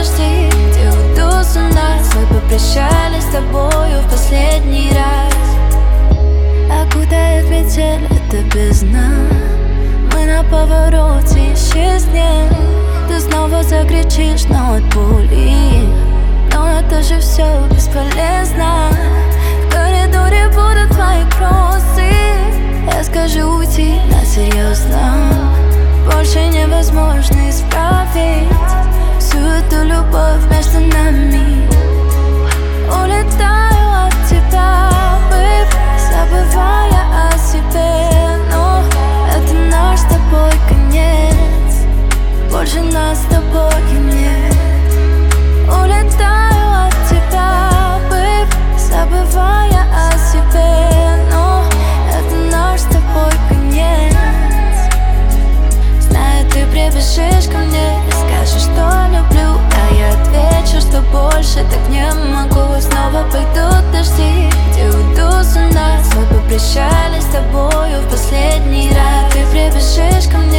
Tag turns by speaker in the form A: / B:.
A: дожди, где уйду с уна. Мы попрощались с тобою в последний раз. Окутает метель, это бездна. Мы на повороте исчезнем. Ты снова закричишь, но от боли. Но это же все бесполезно. В коридоре будут твои кроссы. Я скажу уйти на серьезно. Больше невозможно исправить всю эту любовь между нами. Улетаю от тебя, babe, забывая о себе. Но это наш с тобой конец. Больше нас с тобой нет. Улетаю от тебя, babe, забывая о себе. Но это наш с тобой конец. Знаю, ты прибежишь ко мне и скажешь, что люблю, а я отвечу, что больше так не могу. Снова пойдут дожди, где уйду с уна. Мы попрощались с тобою в последний раз. Ты прибежишь ко мне